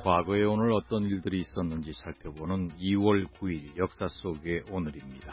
과거에 오늘 어떤 일들이 있었는지 살펴보는 2월 9일 역사 속의 오늘입니다.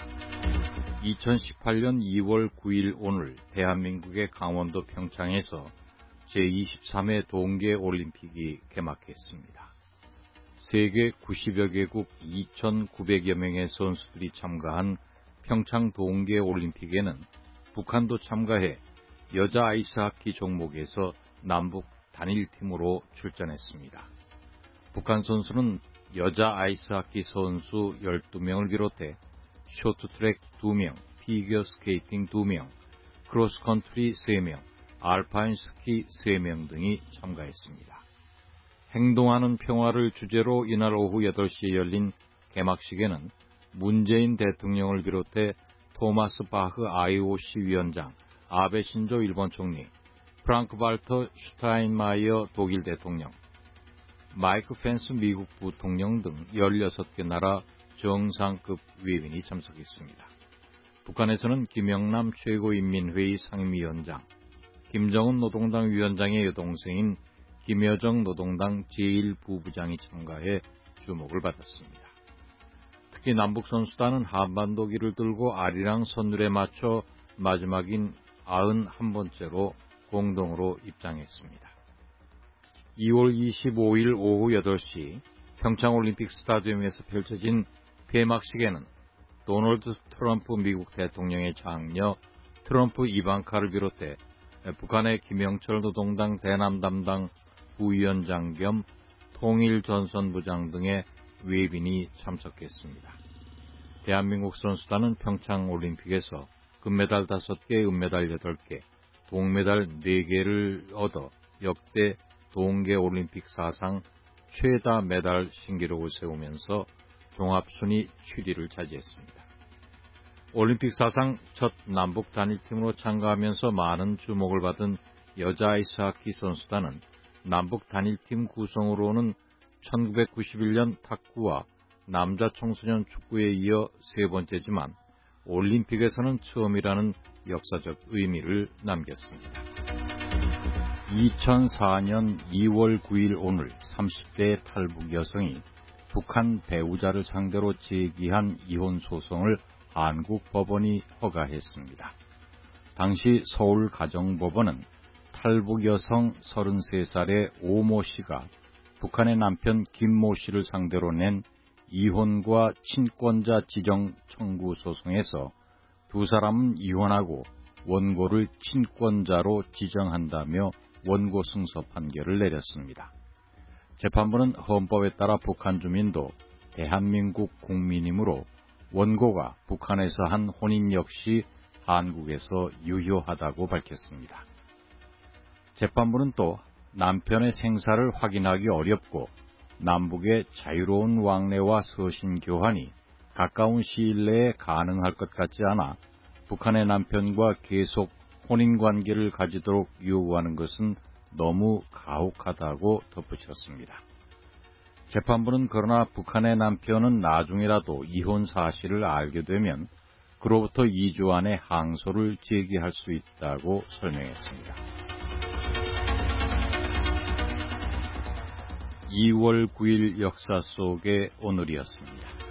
2018년 2월 9일 오늘 대한민국의 강원도 평창에서 제23회 동계올림픽이 개막했습니다. 세계 90여 개국 2,900여 명의 선수들이 참가한 평창 동계올림픽에는 북한도 참가해 여자 아이스하키 종목에서 남북 단일팀으로 출전했습니다. 북한 선수는 여자 아이스하키 선수 12명을 비롯해 쇼트트랙 2명, 피겨스케이팅 2명, 크로스컨트리 3명, 알파인 스키 3명 등이 참가했습니다. 행동하는 평화를 주제로 이날 오후 8시에 열린 개막식에는 문재인 대통령을 비롯해 토마스 바흐 IOC 위원장, 아베 신조 일본 총리, 프랑크 발터 슈타인마이어 독일 대통령, 마이크 펜스 미국 부통령 등 16개 나라 정상급 외빈이 참석했습니다. 북한에서는 김영남 최고인민회의 상임위원장, 김정은 노동당 위원장의 여동생인 김여정 노동당 제1부부장이 참가해 주목을 받았습니다. 특히 남북선수단은 한반도기를 들고 아리랑 선율에 맞춰 마지막인 91번째로 공동으로 입장했습니다. 2월 25일 오후 8시 평창올림픽 스타디움에서 펼쳐진 폐막식에는 도널드 트럼프 미국 대통령의 장녀 트럼프 이방카를 비롯해 북한의 김영철 노동당 대남 담당 부위원장 겸 통일전선부장 등의 외빈이 참석했습니다. 대한민국 선수단은 평창올림픽에서 금메달 5개, 은메달 8개, 동메달 4개를 얻어 역대 동계올림픽 사상 최다 메달 신기록을 세우면서 종합순위 7위를 차지했습니다. 올림픽 사상 첫 남북 단일팀으로 참가하면서 많은 주목을 받은 여자 아이스하키 선수단은 남북 단일팀 구성으로는 1991년 탁구와 남자 청소년 축구에 이어 세 번째지만 올림픽에서는 처음이라는 역사적 의미를 남겼습니다. 2004년 2월 9일 오늘 30대 탈북 여성이 북한 배우자를 상대로 제기한 이혼 소송을 한국 법원이 허가했습니다. 당시 서울가정법원은 탈북 여성 33살의 오모 씨가 북한의 남편 김모 씨를 상대로 낸 이혼과 친권자 지정 청구 소송에서 두 사람은 이혼하고 원고를 친권자로 지정한다며 원고 승소 판결을 내렸습니다. 재판부는 헌법에 따라 북한 주민도 대한민국 국민이므로 원고가 북한에서 한 혼인 역시 한국에서 유효하다고 밝혔습니다. 재판부는 또 남편의 생사를 확인하기 어렵고 남북의 자유로운 왕래와 서신 교환이 가까운 시일 내에 가능할 것 같지 않아 북한의 남편과 계속 혼인관계를 가지도록 요구하는 것은 너무 가혹하다고 덧붙였습니다. 재판부는 그러나 북한의 남편은 나중이라도 이혼 사실을 알게 되면 그로부터 2주 안에 항소를 제기할 수 있다고 설명했습니다. 2월 9일 역사 속의 오늘이었습니다.